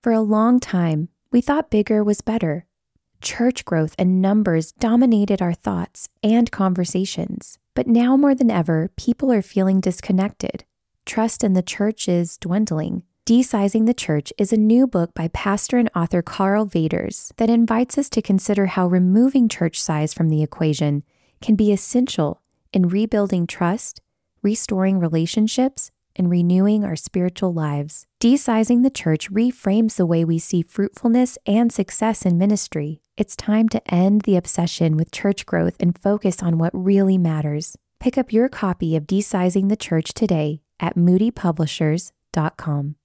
For a long time, we thought bigger was better. Church growth and numbers dominated our thoughts and conversations. But now more than ever, people are feeling disconnected. Trust in the church is dwindling. Desizing the Church is a new book by pastor and author Karl Vaters that invites us to consider how removing church size from the equation can be essential in rebuilding trust, restoring relationships, and renewing our spiritual lives. Desizing the Church reframes the way we see fruitfulness and success in ministry. It's time to end the obsession with church growth and focus on what really matters. Pick up your copy of Desizing the Church today at moodypublishers.com.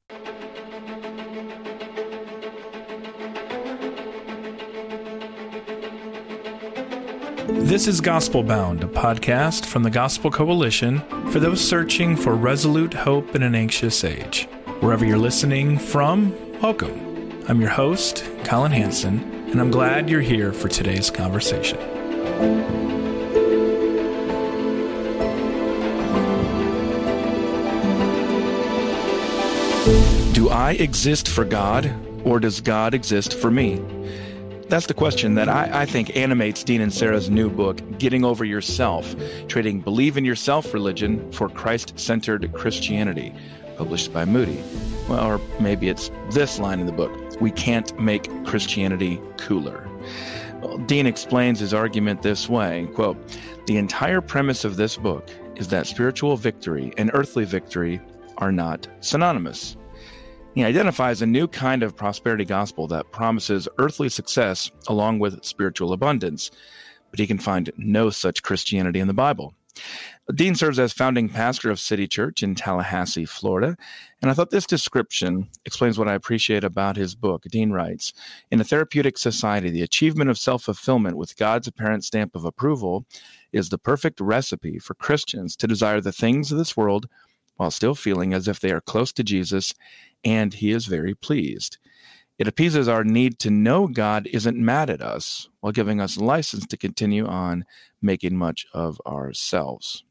This is Gospel Bound, a podcast from the Gospel Coalition for those searching for resolute hope in an anxious age. Wherever you're listening from, welcome. I'm your host, Colin Hanson, and I'm glad you're here for today's conversation. Do I exist for God, or does God exist for me? That's the question that I think animates Dean and Sarah's new book, Getting Over Yourself, Trading Believe in Yourself Religion for Christ-Centered Christianity, published by Moody. Well, or maybe it's this line in the book, we can't make Christianity cooler. Well, Dean explains his argument this way, quote, the entire premise of this book is that spiritual victory and earthly victory are not synonymous. He identifies a new kind of prosperity gospel that promises earthly success along with spiritual abundance, but he can find no such Christianity in the Bible. Dean serves as founding pastor of City Church in Tallahassee, Florida, and I thought this description explains what I appreciate about his book. Dean writes, in a therapeutic society, the achievement of self-fulfillment with God's apparent stamp of approval is the perfect recipe for Christians to desire the things of this world while still feeling as if they are close to Jesus and he is very pleased. It appeases our need to know God isn't mad at us while giving us license to continue on making much of ourselves.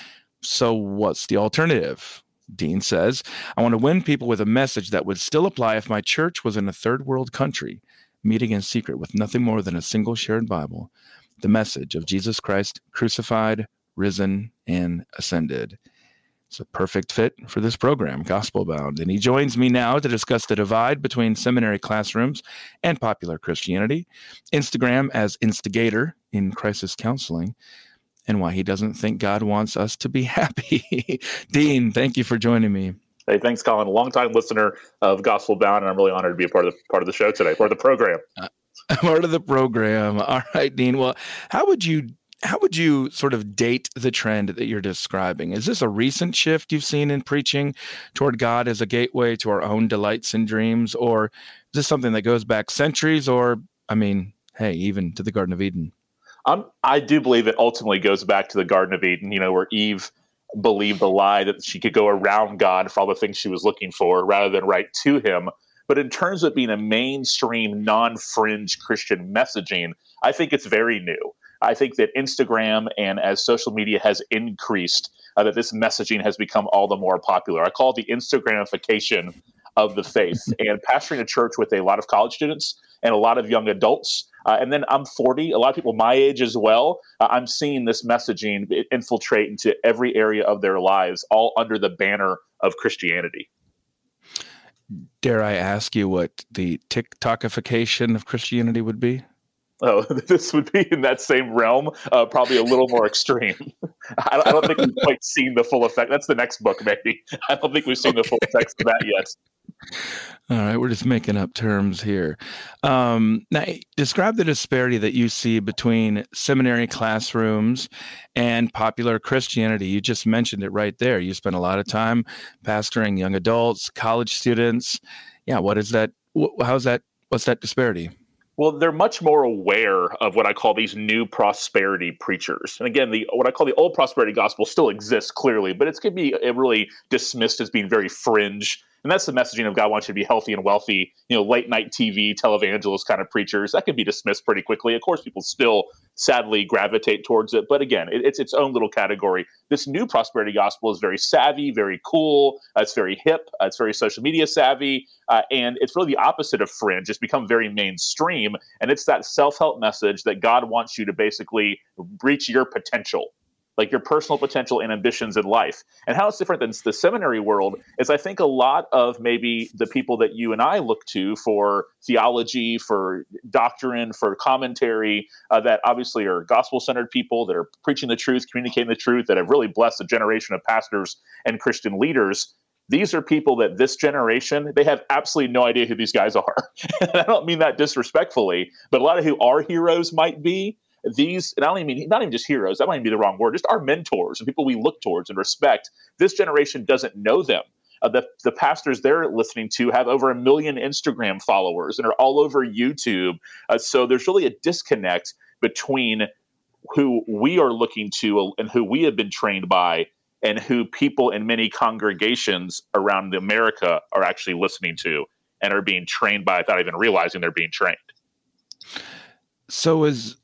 So what's the alternative? Dean says, I want to win people with a message that would still apply if my church was in a third world country, meeting in secret with nothing more than a single shared Bible, the message of Jesus Christ crucified, risen, and ascended. It's a perfect fit for this program, Gospel Bound. And he joins me now to discuss the divide between seminary classrooms and popular Christianity, Instagram as instigator in crisis counseling, and why he doesn't think God wants us to be happy. Dean, thank you for joining me. Hey, thanks, Colin. A longtime listener of Gospel Bound, and I'm really honored to be a part of the show today, part of the program. Part of the program. All right, Dean. Well, how would you sort of date the trend that you're describing? Is this a recent shift you've seen in preaching toward God as a gateway to our own delights and dreams? Or is this something that goes back centuries or, even to the Garden of Eden? I do believe it ultimately goes back to the Garden of Eden, where Eve believed the lie that she could go around God for all the things she was looking for rather than right to him. But in terms of being a mainstream, non-fringe Christian messaging, I think it's very new. I think that Instagram and as social media has increased, that this messaging has become all the more popular. I call it the Instagramification of the faith. And pastoring a church with a lot of college students and a lot of young adults, and then I'm 40, a lot of people my age as well, I'm seeing this messaging infiltrate into every area of their lives, all under the banner of Christianity. Dare I ask you what the TikTokification of Christianity would be? Oh, this would be in that same realm, probably a little more extreme. I don't think we've quite seen the full effect. That's the next book, maybe. I don't think we've seen the full effects of that yet. All right, we're just making up terms here. Now, describe the disparity that you see between seminary classrooms and popular Christianity. You just mentioned it right there. You spend a lot of time pastoring young adults, college students. Yeah, what is that? What's that disparity? Well, they're much more aware of what I call these new prosperity preachers. And again, what I call the old prosperity gospel still exists clearly, but it's going to be really dismissed as being very fringe And that's the messaging of God wants you to be healthy and wealthy, late night TV, televangelist kind of preachers. That can be dismissed pretty quickly. Of course, people still sadly gravitate towards it. But again, it's its own little category. This new prosperity gospel is very savvy, very cool. It's very hip. It's very social media savvy. And it's really the opposite of fringe. It's become very mainstream. And it's that self-help message that God wants you to basically reach your potential, like your personal potential and ambitions in life. And how it's different than the seminary world is I think a lot of maybe the people that you and I look to for theology, for doctrine, for commentary, that obviously are gospel-centered people that are preaching the truth, communicating the truth, that have really blessed a generation of pastors and Christian leaders. These are people that this generation, they have absolutely no idea who these guys are. And I don't mean that disrespectfully, but a lot of who our heroes might be, these, and I don't even mean, not even just heroes, that might even be the wrong word, just our mentors and people we look towards and respect. This generation doesn't know them. The pastors they're listening to have over 1 million Instagram followers and are all over YouTube. So there's really a disconnect between who we are looking to and who we have been trained by and who people in many congregations around America are actually listening to and are being trained by without even realizing they're being trained. So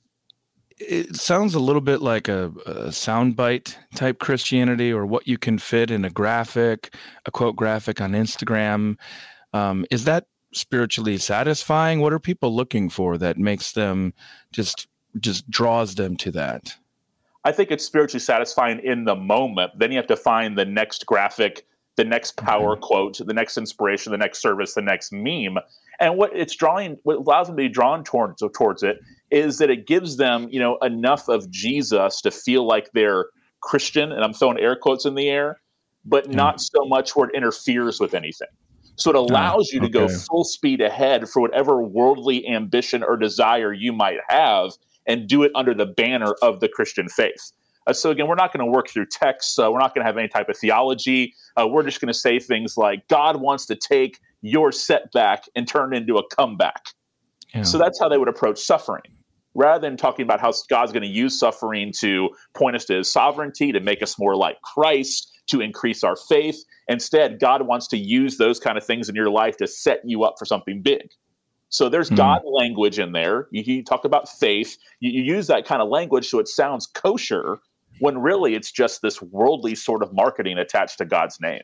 it sounds a little bit like a soundbite type Christianity, or what you can fit in a quote graphic on Instagram. Is that spiritually satisfying? What are people looking for that makes them just draws them to that? I think it's spiritually satisfying in the moment. Then you have to find the next graphic, the next power quote, the next inspiration, the next service, the next meme. And what allows them to be drawn towards it is that it gives them, enough of Jesus to feel like they're Christian, and I'm throwing air quotes in the air, but not so much where it interferes with anything. So it allows you to go full speed ahead for whatever worldly ambition or desire you might have, and do it under the banner of the Christian faith. So again, we're not going to work through texts. We're not going to have any type of theology. We're just going to say things like, God wants to take your setback and turn it into a comeback. Yeah. So that's how they would approach suffering. Rather than talking about how God's going to use suffering to point us to his sovereignty, to make us more like Christ, to increase our faith. Instead, God wants to use those kind of things in your life to set you up for something big. So there's God language in there. You talk about faith. You use that kind of language so it sounds kosher, when really it's just this worldly sort of marketing attached to God's name.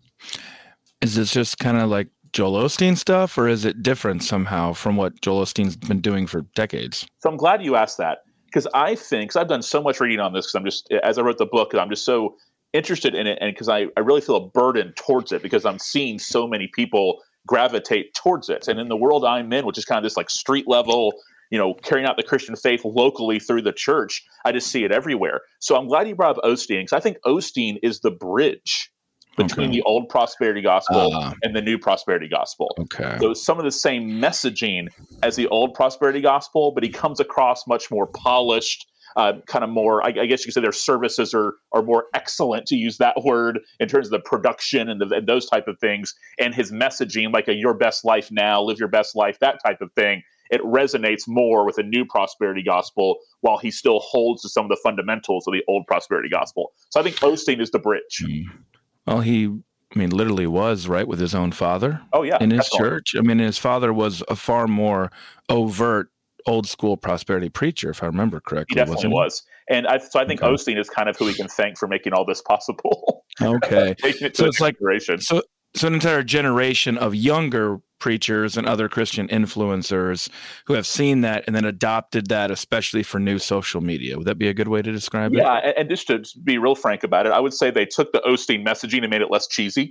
Is this just kind of like Joel Osteen stuff, or is it different somehow from what Joel Osteen's been doing for decades? So I'm glad you asked that, because I've done so much reading on this, because as I wrote the book, I'm just so interested in it, and because I really feel a burden towards it, because I'm seeing so many people gravitate towards it. And in the world I'm in, which is kind of this like street level, carrying out the Christian faith locally through the church, I just see it everywhere. So I'm glad you brought up Osteen, because I think Osteen is the bridge between the old prosperity gospel and the new prosperity gospel. So some of the same messaging as the old prosperity gospel, but he comes across much more polished, kind of more, I guess you could say their services are more excellent, to use that word, in terms of the production and those type of things. And his messaging, like your best life now, live your best life, that type of thing, it resonates more with a new prosperity gospel, while he still holds to some of the fundamentals of the old prosperity gospel. So I think Osteen is the bridge. Well, he literally was, right, with his own father. Oh, yeah. In his church. His father was a far more overt, old school prosperity preacher, if I remember correctly. He definitely was. And I think Osteen is kind of who we can thank for making all this possible. Okay. So it's like So an entire generation of younger preachers and other Christian influencers who have seen that and then adopted that, especially for new social media. Would that be a good way to describe it? Yeah, and just to be real frank about it, I would say they took the Osteen messaging and made it less cheesy.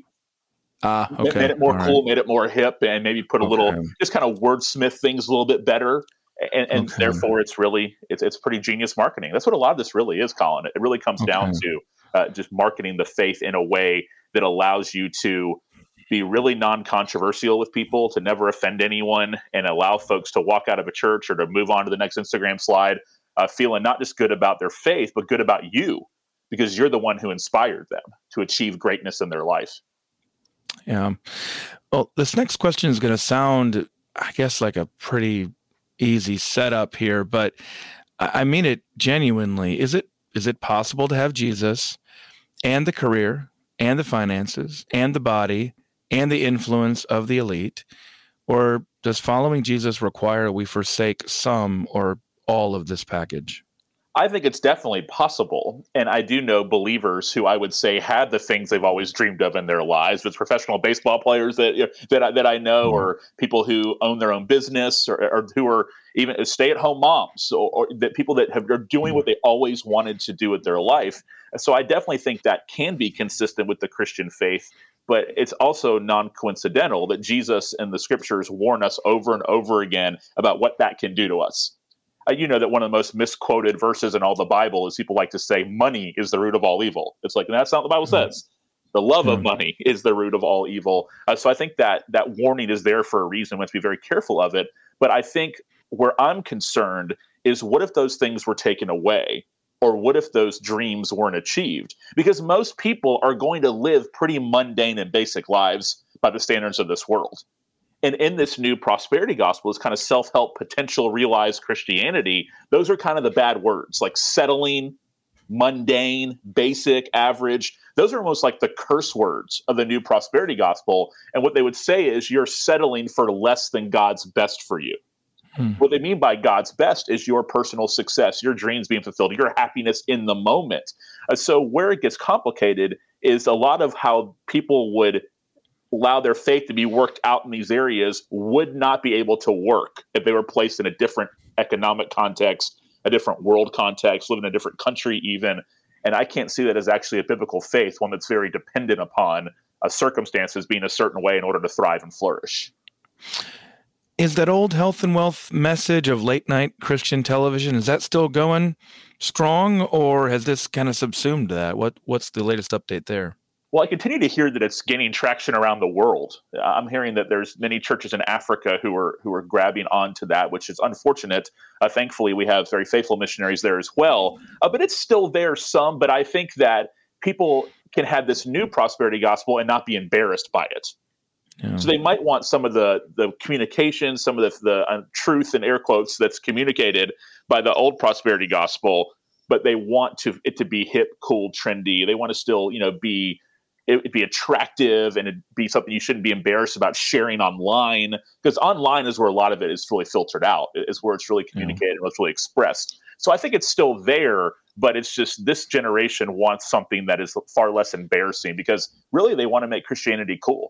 Okay. Made it more cool, made it more hip, and maybe put a little, just kind of wordsmith things a little bit better. And therefore, it's pretty genius marketing. That's what a lot of this really is, Colin. It really comes down to just marketing the faith in a way that allows you to be really non-controversial with people, to never offend anyone, and allow folks to walk out of a church or to move on to the next Instagram slide feeling not just good about their faith, but good about you, because you're the one who inspired them to achieve greatness in their life. Yeah. Well, this next question is going to sound, I guess, like a pretty easy setup here, but I mean it genuinely. Is it possible to have Jesus and the career and the finances and the body and the influence of the elite? Or does following Jesus require we forsake some or all of this package? I think it's definitely possible. And I do know believers who I would say had the things they've always dreamed of in their lives. It's professional baseball players that I know, Mm. or people who own their own business, or who are even stay-at-home moms, or that people that are doing what they always wanted to do with their life. So I definitely think that can be consistent with the Christian faith. But it's also non-coincidental that Jesus and the scriptures warn us over and over again about what that can do to us. You know that one of the most misquoted verses in all the Bible is people like to say money is the root of all evil. It's like, that's not what the Bible says. The love of Yeah. money is the root of all evil. So I think that warning is there for a reason. We have to be very careful of it. But I think where I'm concerned is, what if those things were taken away? Or what if those dreams weren't achieved? Because most people are going to live pretty mundane and basic lives by the standards of this world. And in this new prosperity gospel, this kind of self-help, potential realized Christianity, those are kind of the bad words, like settling, mundane, basic, average. Those are almost like the curse words of the new prosperity gospel. And what they would say is, you're settling for less than God's best for you. What they mean by God's best is your personal success, your dreams being fulfilled, your happiness in the moment. So where it gets complicated is a lot of how people would allow their faith to be worked out in these areas would not be able to work if they were placed in a different economic context, a different world context, live in a different country even. And I can't see that as actually a biblical faith, one that's very dependent upon circumstances being a certain way in order to thrive and flourish. Is that old health and wealth message of late night Christian television, is that still going strong, or has this kind of subsumed that? What's the latest update there? Well, I continue to hear that it's gaining traction around the world. I'm hearing that there's many churches in Africa who are grabbing onto that, which is unfortunate. Thankfully, we have very faithful missionaries there as well. But it's still there some. But I think that people can have this new prosperity gospel and not be embarrassed by it. Yeah. So they might want some of the communication, some of the truth in air quotes that's communicated by the old prosperity gospel, but they want it to be hip, cool, trendy. They want to still, be attractive, and it'd be something you shouldn't be embarrassed about sharing online, because online is where a lot of it is fully filtered out, is where it's really communicated and what's really expressed. So I think it's still there, but it's just this generation wants something that is far less embarrassing, because really they want to make Christianity cool.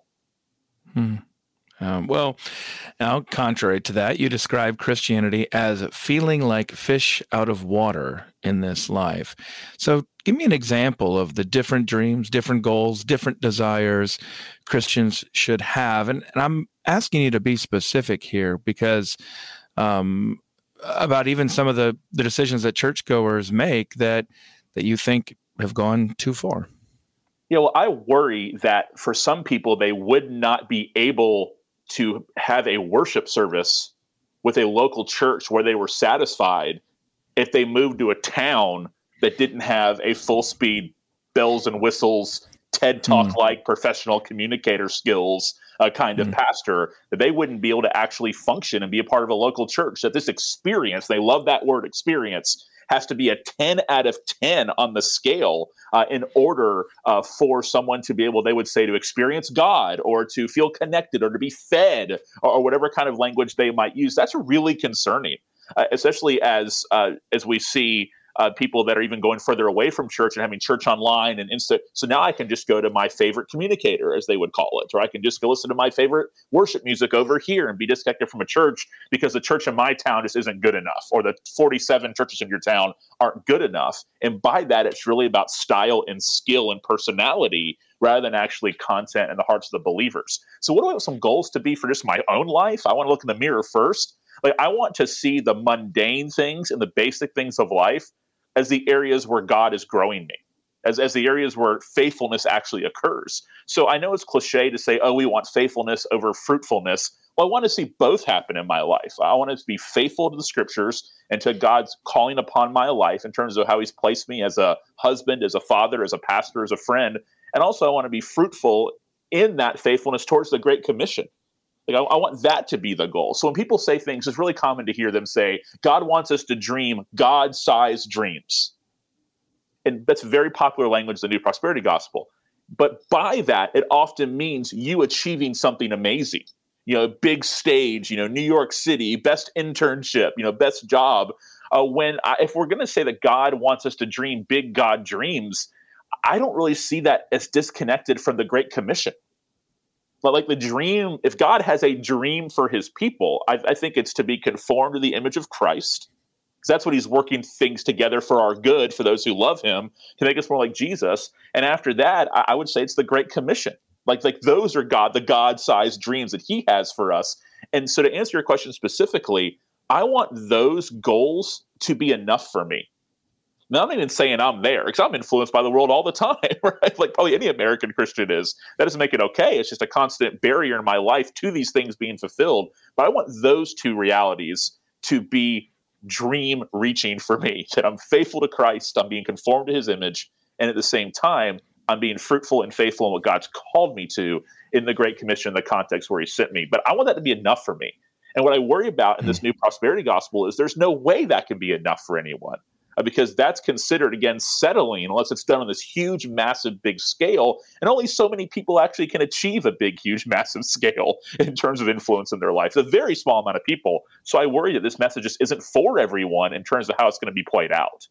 Well, now, contrary to that, you describe Christianity as feeling like fish out of water in this life. So give me an example of the different dreams, different goals, different desires Christians should have. And I'm asking you to be specific here, because about even some of the decisions that churchgoers make that you think have gone too far. Well, I worry that for some people, they would not be able to have a worship service with a local church where they were satisfied if they moved to a town that didn't have a full speed bells and whistles, TED Talk like professional communicator skills kind of pastor, that they wouldn't be able to actually function and be a part of a local church. That this experience, they love that word experience, has to be a 10 out of 10 on the scale in order for someone to be able, they would say, to experience God, or to feel connected, or to be fed, or whatever kind of language they might use. That's really concerning, especially as we see people that are even going further away from church and having church online and instant. So now I can just go to my favorite communicator, as they would call it, or I can just go listen to my favorite worship music over here and be disconnected from a church because the church in my town just isn't good enough, or the 47 churches in your town aren't good enough. And by that, it's really about style and skill and personality rather than actually content in the hearts of the believers. So what do I want some goals to be for just my own life? I want to look in the mirror first. Like, I want to see the mundane things and the basic things of life as the areas where God is growing me, as the areas where faithfulness actually occurs. So I know it's cliche to say, oh, we want faithfulness over fruitfulness. Well, I want to see both happen in my life. I want to be faithful to the scriptures and to God's calling upon my life in terms of how he's placed me as a husband, as a father, as a pastor, as a friend. And also I want to be fruitful in that faithfulness towards the Great Commission. Like, I want that to be the goal. So when people say things, it's really common to hear them say, God wants us to dream God-sized dreams. And that's very popular language in the New Prosperity Gospel. But by that, it often means you achieving something amazing. Big stage, New York City, best internship, best job. If we're going to say that God wants us to dream big God dreams, I don't really see that as disconnected from the Great Commission. But like the dream, if God has a dream for his people, I think it's to be conformed to the image of Christ, because that's what he's working things together for our good, for those who love him, to make us more like Jesus. And after that, I would say it's the Great Commission. Like those are the God-sized dreams that he has for us. And so to answer your question specifically, I want those goals to be enough for me. Now, I'm not even saying I'm there, because I'm influenced by the world all the time, right? Like probably any American Christian is. That doesn't make it okay. It's just a constant barrier in my life to these things being fulfilled. But I want those two realities to be dream reaching for me, that I'm faithful to Christ, I'm being conformed to his image, and at the same time, I'm being fruitful and faithful in what God's called me to in the Great Commission, in the context where he sent me. But I want that to be enough for me. And what I worry about in this new prosperity gospel is there's no way that can be enough for anyone. Because that's considered, again, settling unless it's done on this huge, massive, big scale. And only so many people actually can achieve a big, huge, massive scale in terms of influence in their life. It's a very small amount of people. So I worry that this message just isn't for everyone in terms of how it's going to be played out.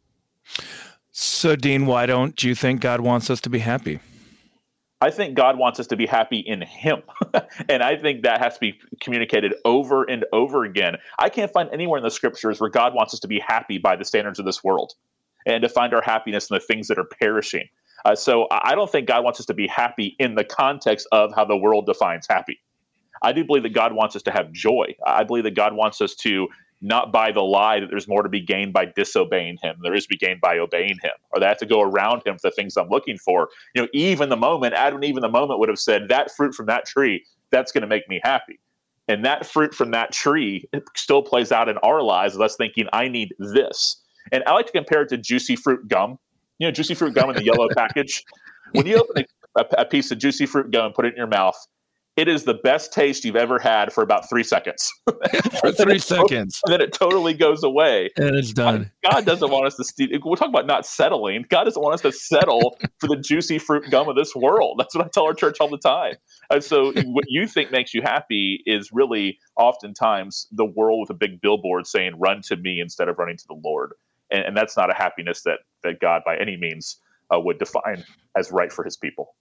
So, Dean, why don't you think God wants us to be happy? I think God wants us to be happy in him. And I think that has to be communicated over and over again. I can't find anywhere in the scriptures where God wants us to be happy by the standards of this world and to find our happiness in the things that are perishing. So I don't think God wants us to be happy in the context of how the world defines happy. I do believe that God wants us to have joy. I believe that God wants us to not buy the lie that there's more to be gained by disobeying him. There is to be gained by obeying him, or that I have to go around him for the things I'm looking for. Eve in the moment, Adam and Eve in the moment would have said, that fruit from that tree, that's going to make me happy. And that fruit from that tree still plays out in our lives, of us thinking, I need this. And I like to compare it to juicy fruit gum. Juicy fruit gum in the yellow package. When you open a piece of juicy fruit gum and put it in your mouth, it is the best taste you've ever had for about 3 seconds. For 3 seconds. And then it totally goes away. And it's done. God doesn't want us to we're talking about not settling. God doesn't want us to settle for the juicy fruit gum of this world. That's what I tell our church all the time. And so what you think makes you happy is really oftentimes the world with a big billboard saying, run to me instead of running to the Lord. And that's not a happiness that God by any means would define as right for his people.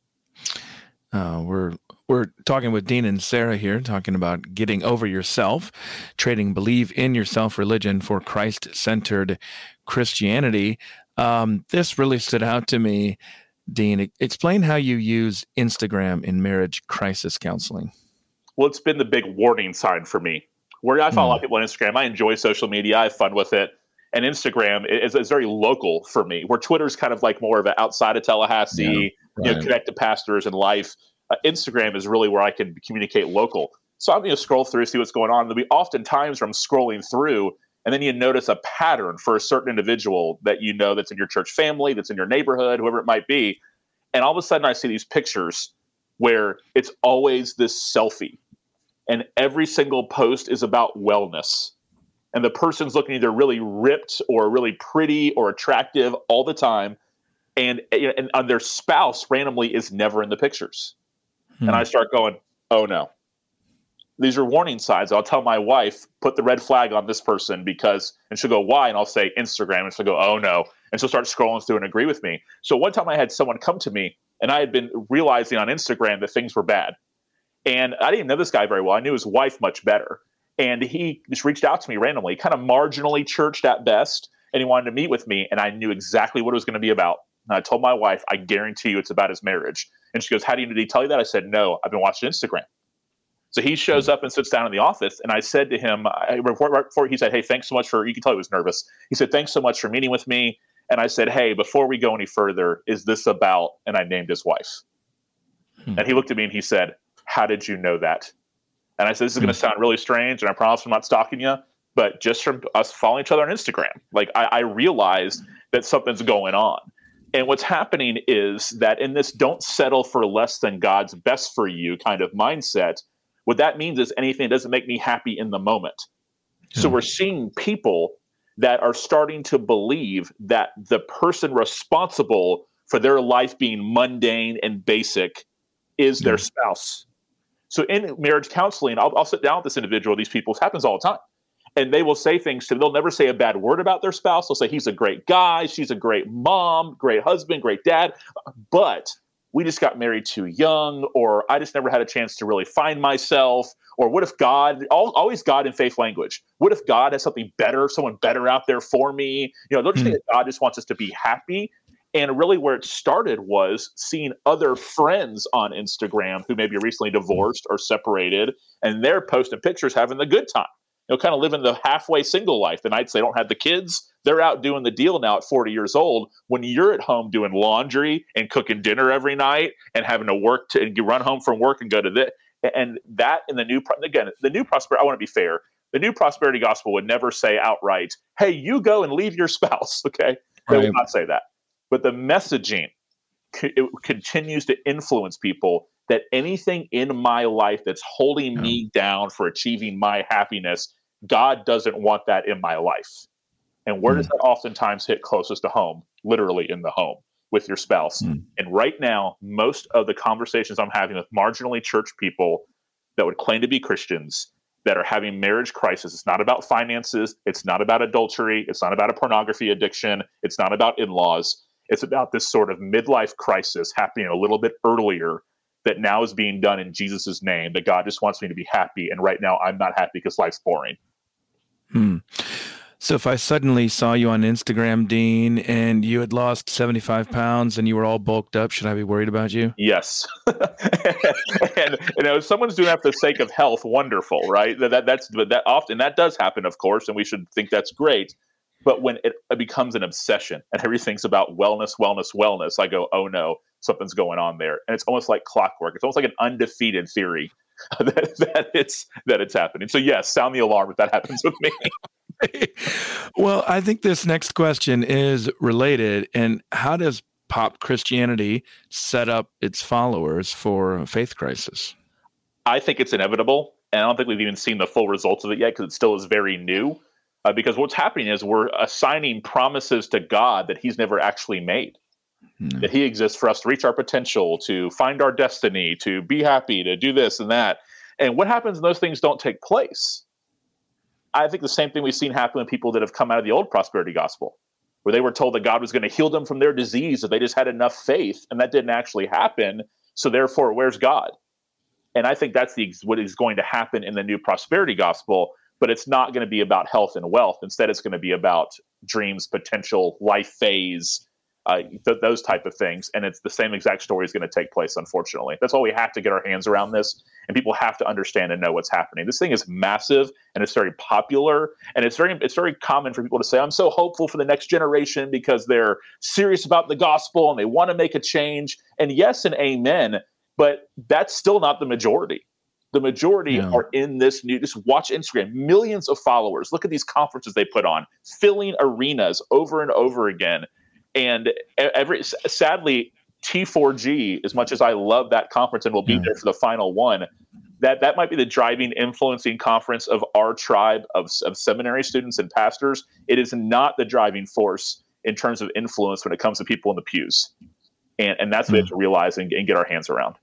We're talking with Dean and Sarah here, talking about getting over yourself, trading believe in yourself religion for Christ-centered Christianity. This really stood out to me, Dean. Explain how you use Instagram in marriage crisis counseling. Well, it's been the big warning sign for me. Where I follow a lot of people on Instagram. I enjoy social media. I have fun with it. And Instagram is very local for me, where Twitter's kind of like more of an outside of Tallahassee, connect to pastors and life. Instagram is really where I can communicate local. So I'm going to scroll through, see what's going on. There'll be often times where I'm scrolling through, and then you notice a pattern for a certain individual that that's in your church family, that's in your neighborhood, whoever it might be. And all of a sudden I see these pictures where it's always this selfie. And every single post is about wellness. And the person's looking either really ripped or really pretty or attractive all the time. And their spouse randomly is never in the pictures. And I start going, oh no. These are warning signs. I'll tell my wife, put the red flag on this person and she'll go, why? And I'll say Instagram. And she'll go, oh no. And she'll start scrolling through and agree with me. So one time I had someone come to me, and I had been realizing on Instagram that things were bad. And I didn't know this guy very well. I knew his wife much better. And he just reached out to me randomly, kind of marginally churched at best. And he wanted to meet with me. And I knew exactly what it was going to be about. And I told my wife, I guarantee you it's about his marriage. And she goes, did he tell you that? I said, no, I've been watching Instagram. So he shows up and sits down in the office. And I said to him, right before he said, hey, thanks so much you can tell he was nervous. He said, thanks so much for meeting with me. And I said, hey, before we go any further, is this about, and I named his wife. And he looked at me and he said, how did you know that? And I said, this is going to sound really strange. And I promise I'm not stalking you. But just from us following each other on Instagram, I realized that something's going on. And what's happening is that in this don't settle for less than God's best for you kind of mindset, what that means is anything that doesn't make me happy in the moment. So we're seeing people that are starting to believe that the person responsible for their life being mundane and basic is their spouse. So in marriage counseling, I'll sit down with this individual, these people, it happens all the time. And they will say things to them. They'll never say a bad word about their spouse. They'll say, he's a great guy, she's a great mom, great husband, great dad. But we just got married too young, or I just never had a chance to really find myself. Or what if God, always God in faith language, what if God has something better, someone better out there for me? They'll just think that God just wants us to be happy. And really where it started was seeing other friends on Instagram who maybe recently divorced or separated, and they're posting pictures having the good time. Kind of living the halfway single life. The nights they don't have the kids, they're out doing the deal now at 40 years old. When you're at home doing laundry and cooking dinner every night and having to work and you run home from work and go to this. And that in the new prosperity, I want to be fair. The new prosperity gospel would never say outright, hey, you go and leave your spouse. Okay. They would not say that. But the messaging, it continues to influence people that anything in my life that's holding me down for achieving my happiness, God doesn't want that in my life. And where does that oftentimes hit closest to home? Literally in the home with your spouse. And right now, most of the conversations I'm having with marginally church people that would claim to be Christians that are having marriage crisis, it's not about finances, it's not about adultery, it's not about a pornography addiction, it's not about in-laws. It's about this sort of midlife crisis happening a little bit earlier that now is being done in Jesus' name, that God just wants me to be happy. And right now I'm not happy because life's boring. So if I suddenly saw you on Instagram, Dean, and you had lost 75 pounds and you were all bulked up, should I be worried about you? Yes. And if someone's doing that for the sake of health, wonderful, right? That often that does happen, of course, and we should think that's great. But when it becomes an obsession and everything's about wellness, I go, oh no, something's going on there. And it's almost like clockwork. It's almost like an undefeated theory that it's happening. So yes, sound the alarm if that happens with me. Well, I think this next question is related. And how does pop Christianity set up its followers for a faith crisis? I think it's inevitable. And I don't think we've even seen the full results of it yet because it still is very new. Because what's happening is we're assigning promises to God that he's never actually made. That he exists for us to reach our potential, to find our destiny, to be happy, to do this and that. And what happens when those things don't take place? I think the same thing we've seen happen with people that have come out of the old prosperity gospel, where they were told that God was going to heal them from their disease if they just had enough faith, and that didn't actually happen. So therefore, where's God? And I think that's what is going to happen in the new prosperity gospel. But it's not going to be about health and wealth. Instead, it's going to be about dreams, potential, life phase, those type of things. And it's the same exact story is going to take place, unfortunately. That's why we have to get our hands around this. And people have to understand and know what's happening. This thing is massive, and it's very popular. And it's very common for people to say, I'm so hopeful for the next generation because they're serious about the gospel and they want to make a change. And yes and amen, but that's still not the majority. The majority are in this new, just watch Instagram, millions of followers. Look at these conferences they put on, filling arenas over and over again. And sadly, T4G, as much as I love that conference and will be there for the final one, that might be the driving, influencing conference of our tribe of seminary students and pastors. It is not the driving force in terms of influence when it comes to people in the pews. And that's what we have to realize and get our hands around.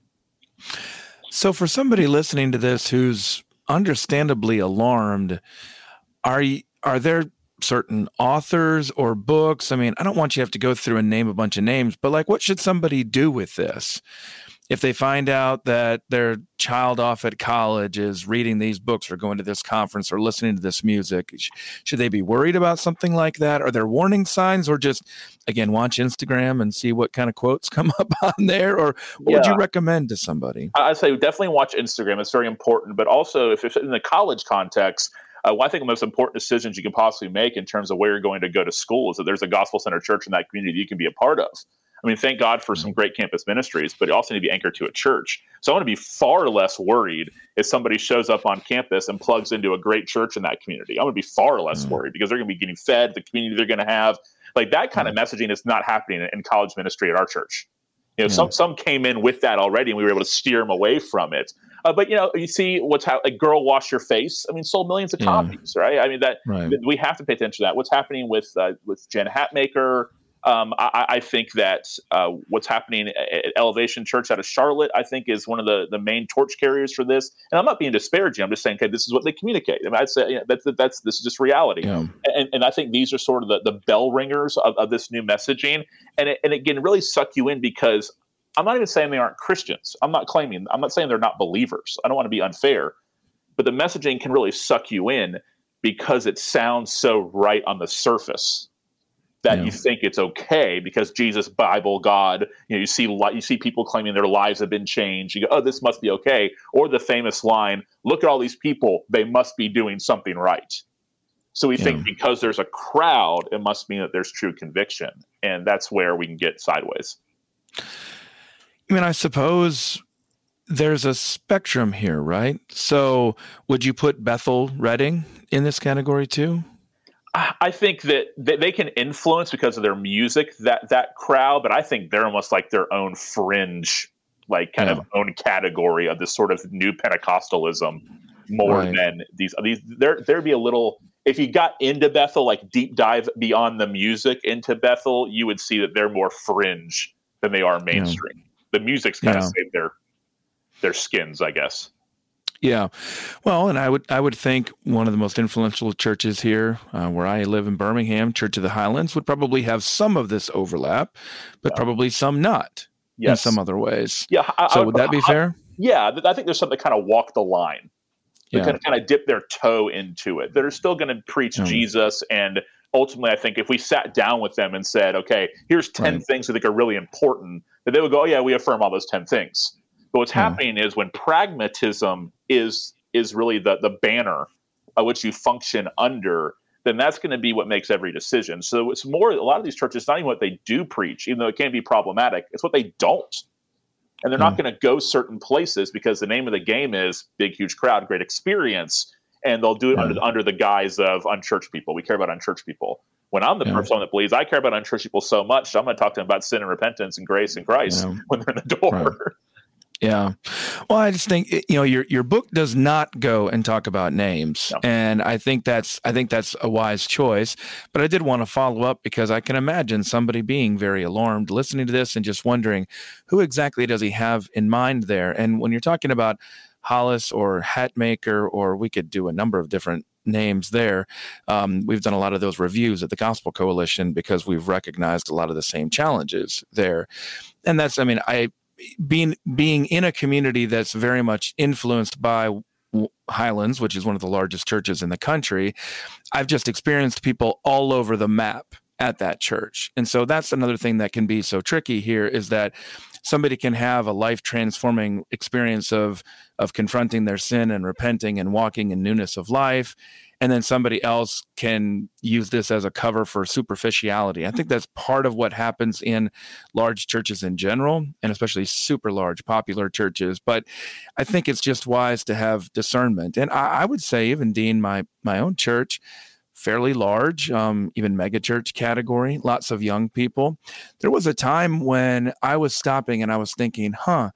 So for somebody listening to this who's understandably alarmed, are there certain authors or books? I mean, I don't want you to have to go through and name a bunch of names, but like, what should somebody do with this? If they find out that their child off at college is reading these books or going to this conference or listening to this music, should they be worried about something like that? Are there warning signs, or just, again, watch Instagram and see what kind of quotes come up on there? Or what would you recommend to somebody? I'd say definitely watch Instagram. It's very important. But also, if it's in the college context, I think the most important decisions you can possibly make in terms of where you're going to go to school is that there's a gospel-centered church in that community you can be a part of. I mean, thank God for some great campus ministries, but you also need to be anchored to a church. So I want to be far less worried if somebody shows up on campus and plugs into a great church in that community. I'm going to be far less worried because they're going to be getting fed, the community they're going to have. Like that kind of messaging is not happening in college ministry at our church. Some came in with that already, and we were able to steer them away from it. But you see what's happening. Like, Girl, Wash Your Face. I mean, sold millions of copies, right? I mean, we have to pay attention to that. What's happening with Jen Hatmaker? I think that what's happening at Elevation Church out of Charlotte, I think, is one of the main torch carriers for this. And I'm not being disparaging. I'm just saying, okay, this is what they communicate. I mean, I'd say this is just reality. Yeah. And I think these are sort of the bell ringers of this new messaging. And it can really suck you in, because I'm not even saying they aren't Christians. I'm not saying they're not believers. I don't want to be unfair. But the messaging can really suck you in because it sounds so right on the surface that you think it's okay because Jesus, Bible, God, you see people claiming their lives have been changed. You go, oh, this must be okay. Or the famous line, look at all these people, they must be doing something right. So we think because there's a crowd, it must mean that there's true conviction. And that's where we can get sideways. I mean, I suppose there's a spectrum here, right? So would you put Bethel Redding in this category too? I think that they can influence because of their music that crowd, but I think they're almost like their own fringe, like kind of own category of this sort of new Pentecostalism more than these. There'd be a little, if you got into Bethel, like deep dive beyond the music into Bethel, you would see that they're more fringe than they are mainstream. The music's kind of saved their skins, I guess. Yeah. Well, and I would think one of the most influential churches here, where I live in Birmingham, Church of the Highlands, would probably have some of this overlap, but probably some not in some other ways. Yeah. Would that be fair? Yeah. I think there's something to kind of walk the line. They're going to kind of dip their toe into it. They're still going to preach Jesus. And ultimately, I think if we sat down with them and said, okay, here's 10 things I think are really important, that they would go, oh, yeah, we affirm all those 10 things. But what's happening is when pragmatism is really the banner of which you function under, then that's going to be what makes every decision. So it's more, a lot of these churches, not even what they do preach, even though it can be problematic, it's what they don't. And they're not going to go certain places because the name of the game is big, huge crowd, great experience. And they'll do it under the guise of unchurched people. We care about unchurched people. When I'm the person that believes I care about unchurched people so much, I'm going to talk to them about sin and repentance and grace and Christ when they're in the door. Right. Yeah. Well, I just think, your book does not go and talk about names. No. And I think that's a wise choice. But I did want to follow up because I can imagine somebody being very alarmed, listening to this and just wondering, who exactly does he have in mind there? And when you're talking about Hollis or Hatmaker, or we could do a number of different names there. We've done a lot of those reviews at the Gospel Coalition because we've recognized a lot of the same challenges there. And that's, being in a community that's very much influenced by Highlands, which is one of the largest churches in the country, I've just experienced people all over the map at that church. And so that's another thing that can be so tricky here, is that somebody can have a life-transforming experience of confronting their sin and repenting and walking in newness of life, and then somebody else can use this as a cover for superficiality. I think that's part of what happens in large churches in general, and especially super large, popular churches. But I think it's just wise to have discernment. And I would say, even Dean, my own church, fairly large, even megachurch category, lots of young people. There was a time when I was stopping and I was thinking,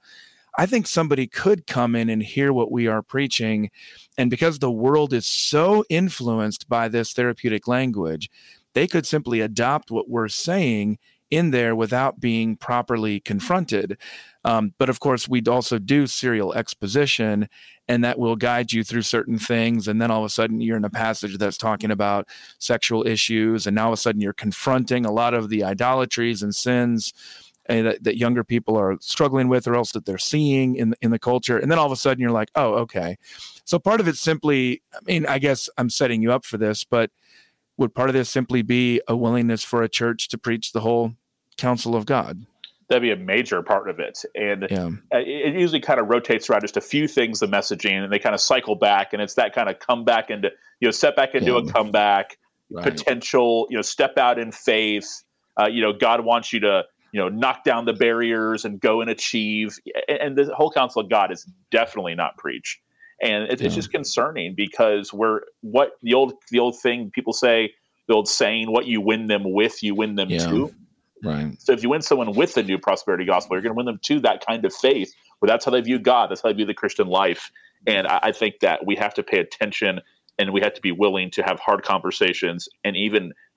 I think somebody could come in and hear what we are preaching. And because the world is so influenced by this therapeutic language, they could simply adopt what we're saying in there without being properly confronted. But of course, we'd also do serial exposition, and that will guide you through certain things. And then all of a sudden you're in a passage that's talking about sexual issues. And now all of a sudden you're confronting a lot of the idolatries and sins that younger people are struggling with, or else that they're seeing in the culture. And then all of a sudden you're like, oh, okay. So part of it simply, I guess I'm setting you up for this, but would part of this simply be a willingness for a church to preach the whole counsel of God? That'd be a major part of it. And it usually kind of rotates around just a few things, the messaging, and they kind of cycle back. And it's that kind of comeback into, step back into a comeback, potential, step out in faith. God wants you to, knock down the barriers and go and achieve. And the whole counsel of God is definitely not preached. And it's just concerning, because what the old thing people say, the old saying, what you win them with, you win them to. Right. So if you win someone with the new prosperity gospel, you're going to win them to that kind of faith, where that's how they view God, that's how they view the Christian life. And I think that we have to pay attention, and we have to be willing to have hard conversations, and even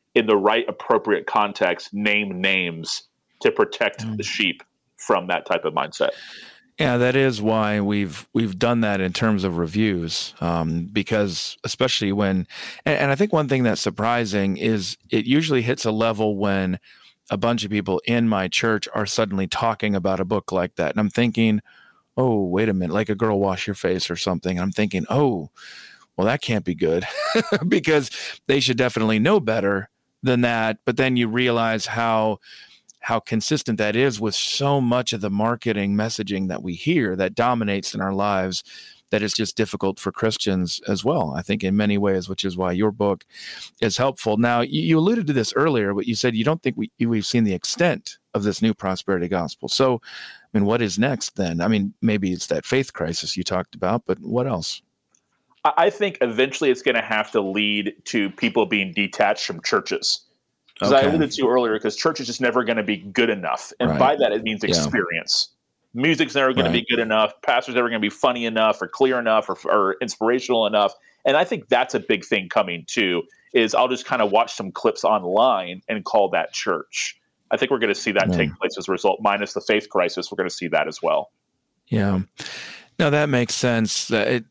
in the right appropriate context, name names to protect the sheep from that type of mindset. Yeah, that is why we've done that in terms of reviews, because especially when, and I think one thing that's surprising is it usually hits a level when a bunch of people in my church are suddenly talking about a book like that, and I'm thinking, oh, wait a minute, like A Girl Wash Your Face or something. I'm thinking, oh, well, that can't be good because they should definitely know better than that. But then you realize how consistent that is with so much of the marketing messaging that we hear that dominates in our lives, that it's just difficult for Christians as well, I think, in many ways, which is why your book is helpful. Now, you alluded to this earlier, but you said you don't think we've seen the extent of this new prosperity gospel. So, I mean, what is next then? I mean, maybe it's that faith crisis you talked about, but what else? I think eventually it's going to have to lead to people being detached from churches. As I alluded to earlier, because church is just never going to be good enough. And by that, it means experience. Music's never going to be good enough. Pastor's never going to be funny enough or clear enough or inspirational enough. And I think that's a big thing coming too, is I'll just kind of watch some clips online and call that church. I think we're going to see that take place as a result, minus the faith crisis. We're going to see that as well. Yeah. No, that makes sense.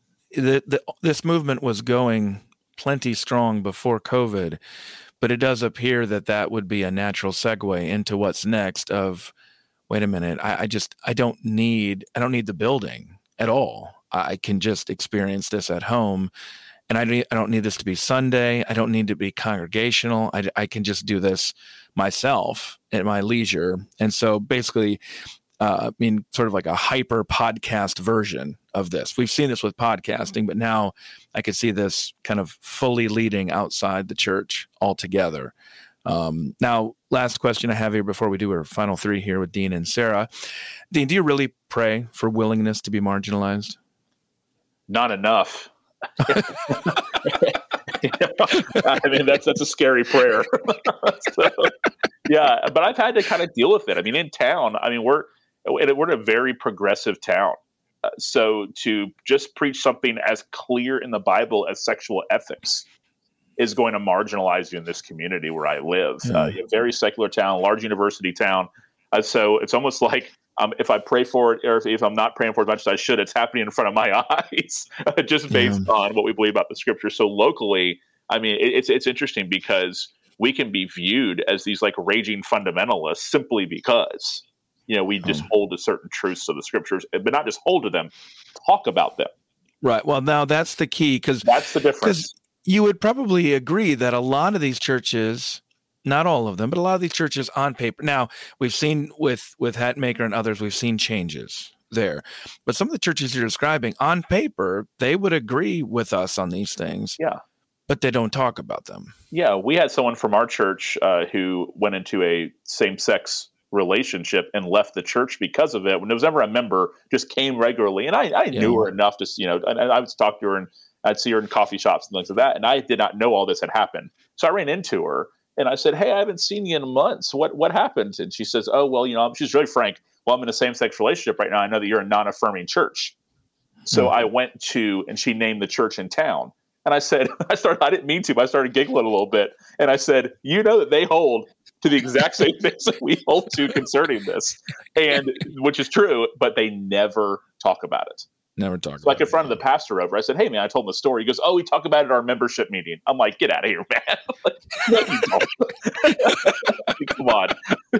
This movement was going plenty strong before COVID, but it does appear that would be a natural segue into what's next of, wait a minute, I don't need the building at all. I can just experience this at home, and I don't need this to be Sunday. I don't need to be congregational. I can just do this myself at my leisure. And so basically, sort of like a hyper podcast version of this. We've seen this with podcasting, but now I could see this kind of fully leading outside the church altogether. Now, last question I have here before we do our final three here with Dean and Sarah. Dean, do you really pray for willingness to be marginalized? Not enough. I mean, that's a scary prayer. So, yeah, but I've had to kind of deal with it. I mean, in town, we're in a very progressive town. So to just preach something as clear in the Bible as sexual ethics is going to marginalize you in this community where I live. A very secular town, large university town. So it's almost like if I pray for it, or if I'm not praying for it as much as I should, it's happening in front of my eyes, just based on what we believe about the scripture. So locally, I mean, it's interesting because we can be viewed as these like raging fundamentalists simply because we just hold to certain truths of the scriptures, but not just hold to them, talk about them. Right. Well, now that's the key, because that's the difference. You would probably agree that a lot of these churches, not all of them, but a lot of these churches on paper. Now, we've seen with Hatmaker and others, we've seen changes there. But some of the churches you're describing, on paper, they would agree with us on these things. Yeah. But they don't talk about them. Yeah. We had someone from our church who went into a same-sex relationship and left the church because of it. When there was ever a member, just came regularly, and I knew her enough to, and I would talk to her, and I'd see her in coffee shops and things like that, and I did not know all this had happened. So I ran into her and I said, "Hey, I haven't seen you in months. What happened?" And she says, "Oh, well, she's really frank. Well, I'm in a same-sex relationship right now. I know that you're a non-affirming church." So I went to, and she named the church in town. And I said, I didn't mean to, but I started giggling a little bit. And I said, that they hold to the exact same things that we hold to concerning this, and which is true, but they never talk about it. Never talk. Like in front of the pastor over, I said, "Hey man, I told him the story." He goes, "Oh, we talk about it at our membership meeting." I'm like, "Get out of here, man!" No, you don't. Come on.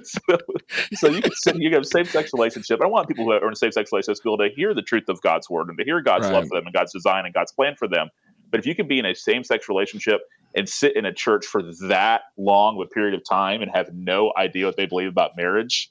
So you can have a same-sex relationship. I want people who are in a same-sex relationship to be able to hear the truth of God's word and to hear God's love for them and God's design and God's plan for them. But if you can be in a same-sex relationship and sit in a church for that long of a period of time and have no idea what they believe about marriage,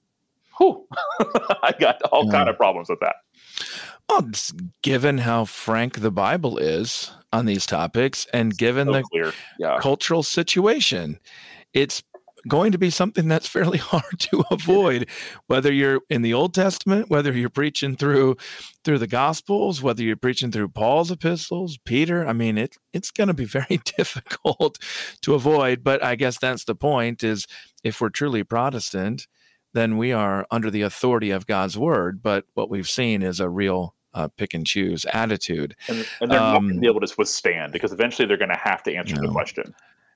I got all kind of problems with that. Well, given how frank the Bible is on these topics, and given the cultural situation, it's going to be something that's fairly hard to avoid, whether you're in the Old Testament, whether you're preaching through the Gospels, whether you're preaching through Paul's epistles, Peter. I mean, it's going to be very difficult to avoid. But I guess that's the point, is if we're truly Protestant, then we are under the authority of God's word. But what we've seen is a real pick and choose attitude. And they're not going to be able to withstand, because eventually they're going to have to answer the question.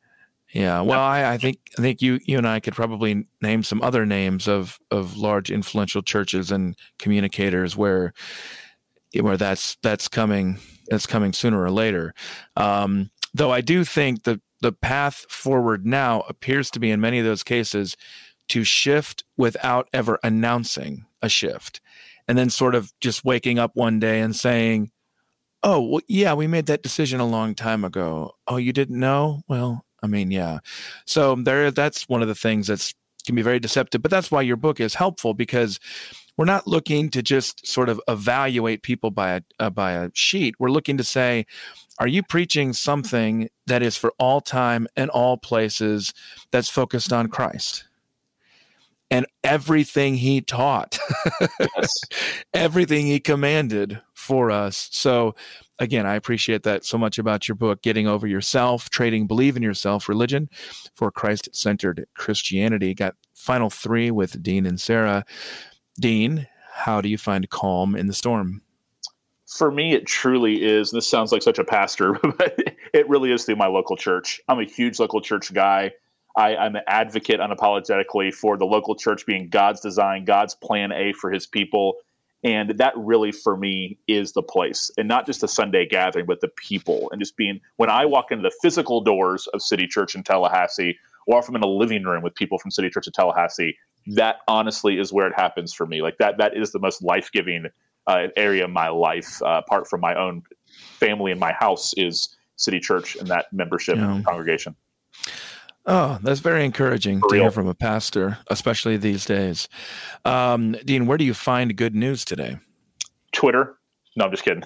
Yeah, well, I think you and I could probably name some other names of large influential churches and communicators where that's coming sooner or later. Though I do think the path forward now appears to be in many of those cases to shift without ever announcing a shift, and then sort of just waking up one day and saying, "Oh, well, yeah, we made that decision a long time ago. Oh, you didn't know? Well, I mean, yeah." So that's one of the things that's can be very deceptive. But that's why your book is helpful, because we're not looking to just sort of evaluate people by a sheet. We're looking to say, are you preaching something that is for all time and all places, that's focused on Christ and everything he taught, Yes. everything he commanded for us? So again, I appreciate that so much about your book, Getting Over Yourself, Trading Believe in Yourself Religion for Christ-Centered Christianity. Got final 3 with Dean and Sarah. Dean, how do you find calm in the storm? For me, it truly is, and this sounds like such a pastor, but it really is through my local church. I'm a huge local church guy. I'm an advocate unapologetically for the local church being God's design, God's plan A for his people. And that really, for me, is the place. And not just a Sunday gathering, but the people. And just being, when I walk into the physical doors of City Church in Tallahassee, or if I'm in a living room with people from City Church in Tallahassee, that honestly is where it happens for me. Like that is the most life-giving area of my life, apart from my own family and my house, is City Church and that membership congregation. Oh, that's very encouraging to hear from a pastor, especially these days. Dean, where do you find good news today? Twitter. No, I'm just kidding.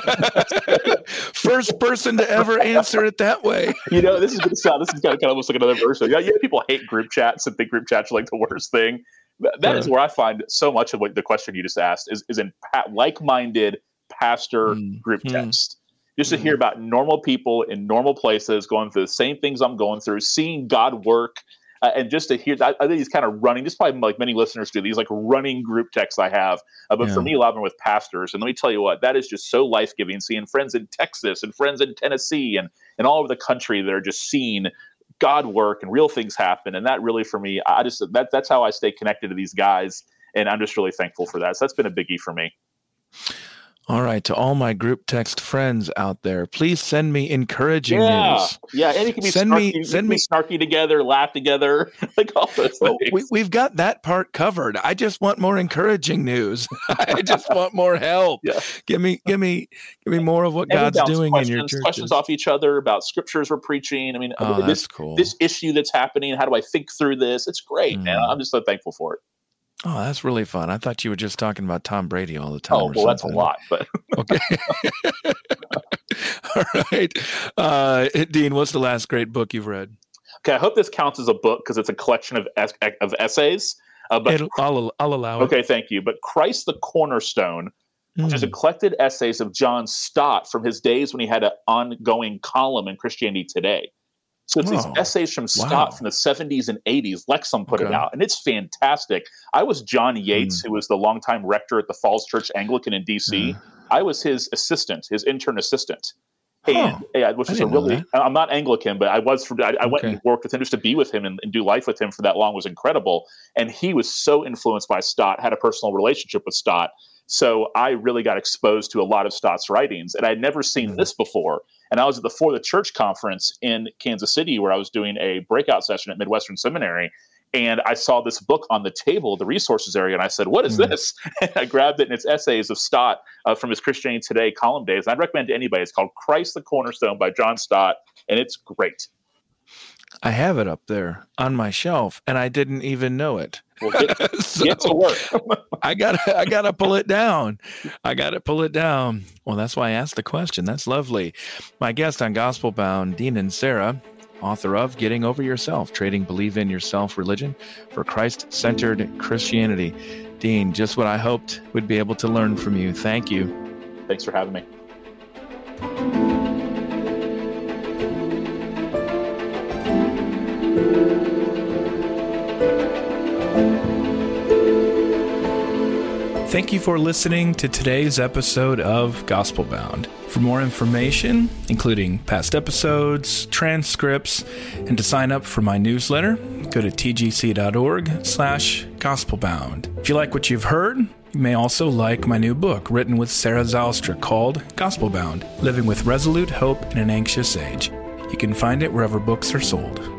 First person to ever answer it that way. This is going to sound, this is kind of almost like another version. People hate group chats and think group chats are like the worst thing. That is where I find so much of what the question you just asked is in like-minded pastor group text. Just to hear about normal people in normal places going through the same things I'm going through, seeing God work, and just to hear that. I think he's kind of running, just probably like many listeners do, these like running group texts I have. But for me, a lot of them with pastors. And let me tell you what, that is just so life-giving, seeing friends in Texas and friends in Tennessee and all over the country that are just seeing God work and real things happen. And that really, for me, that's how I stay connected to these guys. And I'm just really thankful for that. So that's been a biggie for me. All right, to all my group text friends out there, please send me encouraging news. Yeah, and it can be snarky together, laugh together, like all those things. We've got that part covered. I just want more encouraging news. I just want more help. Yeah. Give me more of what God's doing in your churches. Questions off each other about scriptures we're preaching. I mean, that's cool. This issue that's happening, how do I think through this? It's great, man. I'm just so thankful for it. Oh, that's really fun. I thought you were just talking about Tom Brady all the time. Oh, well, that's a lot, but okay. All right. Dean, what's the last great book you've read? Okay, I hope this counts as a book because it's a collection of essays. But I'll allow it. Okay, thank you. But Christ the Cornerstone, which is a collected essays of John Stott from his days when he had an ongoing column in Christianity Today. So it's these essays from Stott from the 70s and 80s. Lexham put it out, and it's fantastic. I was John Yates, who was the longtime rector at the Falls Church Anglican in D.C. I was his assistant, his intern assistant. And which is I'm not Anglican, but I was. I went and worked with him just to be with him and do life with him for that long was incredible. And he was so influenced by Stott, had a personal relationship with Stott. So I really got exposed to a lot of Stott's writings, and I'd never seen this before. And I was at the For the Church conference in Kansas City where I was doing a breakout session at Midwestern Seminary. And I saw this book on the table, the resources area, and I said, "What is this?" And I grabbed it, and it's essays of Stott from his Christianity Today column days. And I'd recommend it to anybody. It's called Christ the Cornerstone by John Stott, and it's great. I have it up there on my shelf, and I didn't even know it. Well, get to work. I gotta pull it down. Well, that's why I asked the question. That's lovely. My guest on Gospel Bound, Dean and Sarah, author of Getting Over Yourself, Trading Believe in Yourself Religion for Christ-Centered Christianity. Dean, just what I hoped we'd be able to learn from you. Thank you. Thanks for having me. Thank you for listening to today's episode of Gospel Bound. For more information, including past episodes, transcripts, and to sign up for my newsletter, go to tgc.org/gospelbound. If you like what you've heard, you may also like my new book written with Sarah Zylstra called Gospel Bound: Living with Resolute Hope in an Anxious Age. You can find it wherever books are sold.